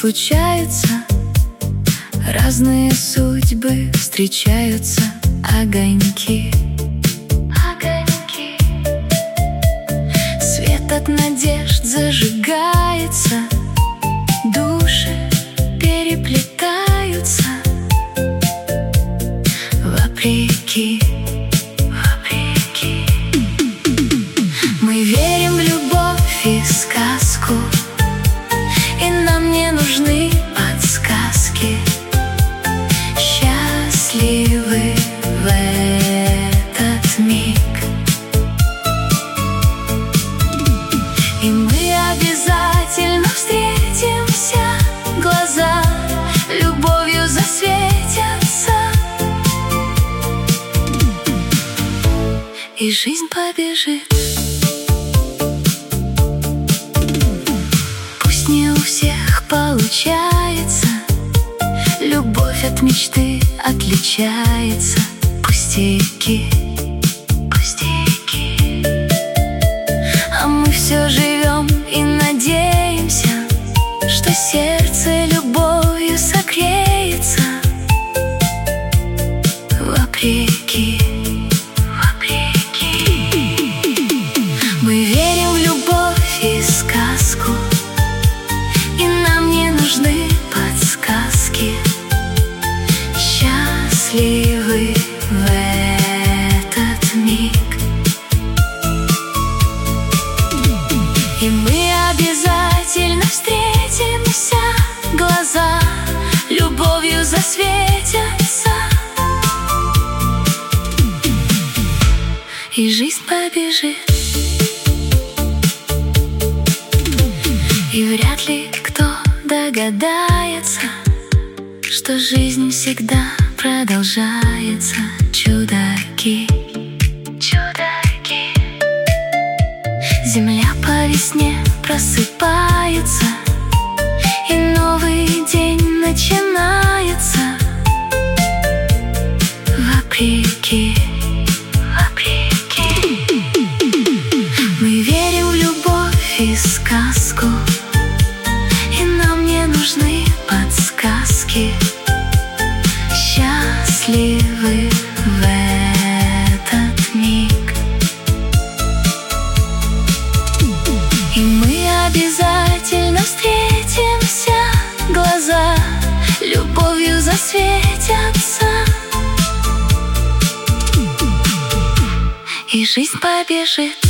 случаются, разные судьбы встречаются, огоньки. Свет от надежд зажигается, души переплетаются вопреки. Мы верим в любовь и сказку, и нам не нужны подсказки. Счастливы в этот миг, и мы обязательно встретимся, глаза любовью засветятся, и жизнь побежит. Пусть не у всех получается, любовь от мечты отличается. Пустяки, а мы все живем и надеемся, что сердце любовью согреется вопреки. Мы верим в любовь и сказку, и нам не нужны подсказки. Счастливы в этот миг, и мы обязательно встретимся, глаза любовью засветятся, и жизнь побежит. И вряд ли кто догадается, что жизнь всегда продолжается. Чудаки, земля по весне просыпается, и новый день начинается вопреки. Мы верим в любовь и сказку, и нам не нужны подсказки. Счастливы в этот миг, и мы обязательно встретимся, глаза любовью засветятся, и жизнь побежит.